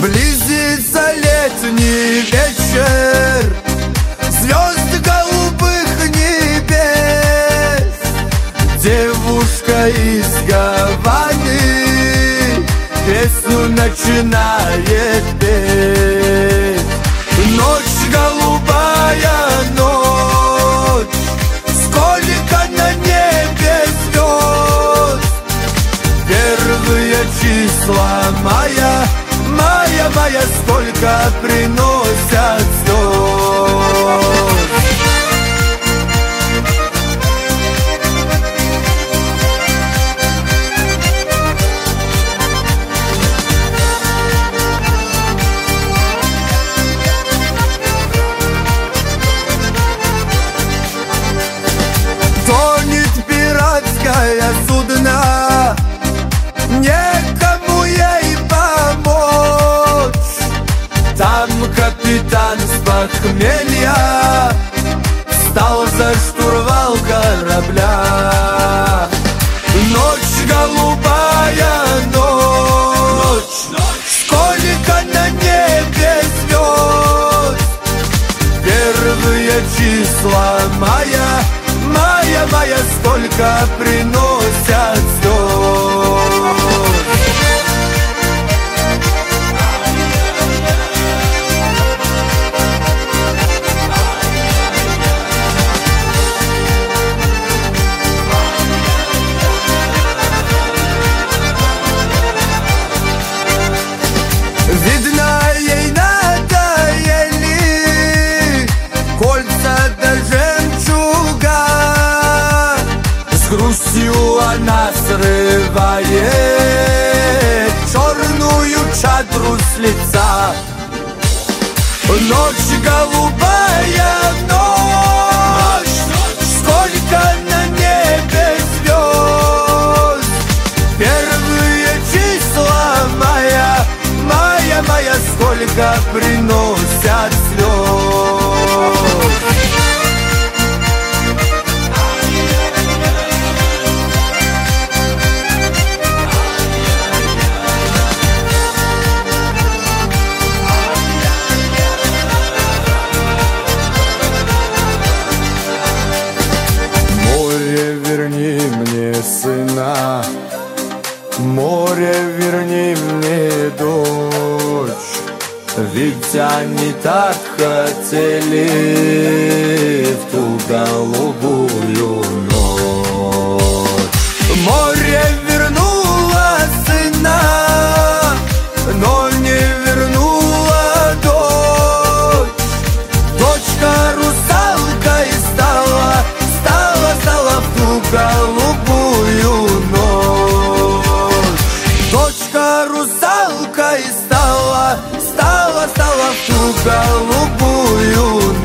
Близится летний вечер, звезд голубых небес. Девушка из Гаваны песню начинает петь. Ночь голубая, ночь, сколько на небе звезд. Первые числа мая, мая, мая, сколько приносят звезд. Тонет пиратское судно, некому ей помочь. Там капитан с похмелья встал за штурвал корабля. Ночь голубая, ночь, сколько на небе звезд. Первые числа мая, мая, мая, сколько приносят звезд. Видно, ей надоели кольца да жемчуга. С грустью она срывает черную чадру с лица. Ночь голубая, ночь, сколько на небе звезд. Первые числа мая, мая, мая, сколько приносят слез. Море, верни мне сына, море, верни мне дочь. Ведь они так хотели в ту голубую ночь. Море вернуло сына, но не вернула дочь. Дочка русалкой стала, стала в ту голубую ночь. Дочка русалкой стала в ту голубую ночь.